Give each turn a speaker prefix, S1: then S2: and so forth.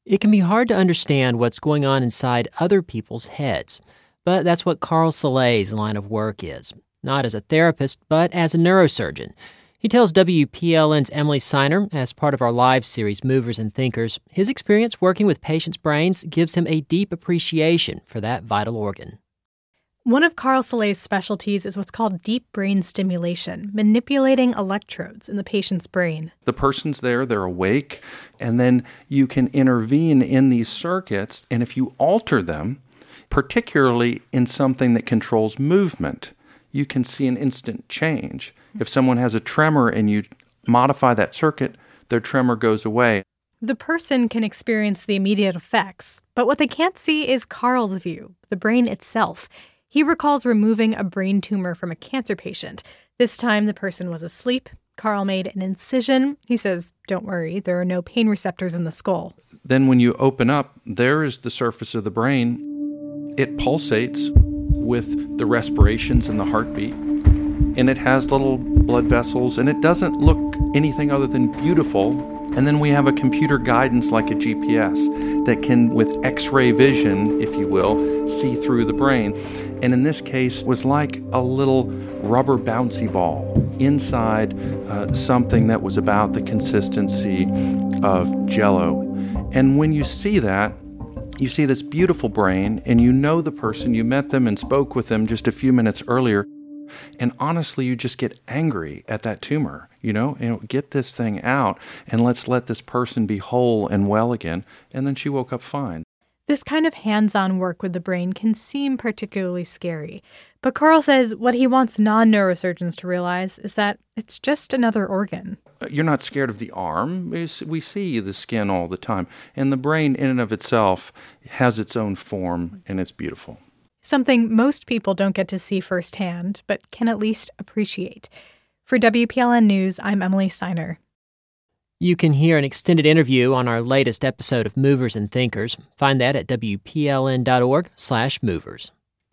S1: It can be hard to understand what's going on inside other people's heads, but that's what Carl Salay's line of work is, not as a therapist, but as a neurosurgeon. He tells WPLN's Emily Siner, as part of our live series Movers and Thinkers, his experience working with patients' brains gives him a deep appreciation for that vital organ.
S2: One of Carl Salay's specialties is what's called deep brain stimulation, manipulating electrodes in the patient's brain.
S3: The person's there, they're awake, and then you can intervene in these circuits, and if you alter them, particularly in something that controls movement, you can see an instant change. If someone has a tremor and you modify that circuit, their tremor goes away.
S2: The person can experience the immediate effects, but what they can't see is Carl's view, the brain itself. He recalls removing a brain tumor from a cancer patient. This time, the person was asleep. Carl made an incision. He says, don't worry, there are no pain receptors in the skull.
S3: Then when you open up, there is the surface of the brain. It pulsates with the respirations and the heartbeat. And it has little blood vessels, and it doesn't look anything other than beautiful. And then we have a computer guidance like a GPS that can, with X-ray vision, if you will, see through the brain. And in this case, was like a little rubber bouncy ball inside something that was about the consistency of Jell-O. And when you see that, you see this beautiful brain, and you know the person, you met them and spoke with them just a few minutes earlier. And honestly, you just get angry at that tumor, get this thing out, and let's let this person be whole and well again. And then she woke up fine.
S2: This kind of hands-on work with the brain can seem particularly scary. But Carl says what he wants non-neurosurgeons to realize is that it's just another organ.
S3: You're not scared of the arm. We see the skin all the time. And the brain in and of itself has its own form, and it's beautiful.
S2: Something most people don't get to see firsthand, but can at least appreciate. For WPLN News, I'm Emily Siner.
S1: You can hear an extended interview on our latest episode of Movers and Thinkers. Find that at WPLN.org/movers.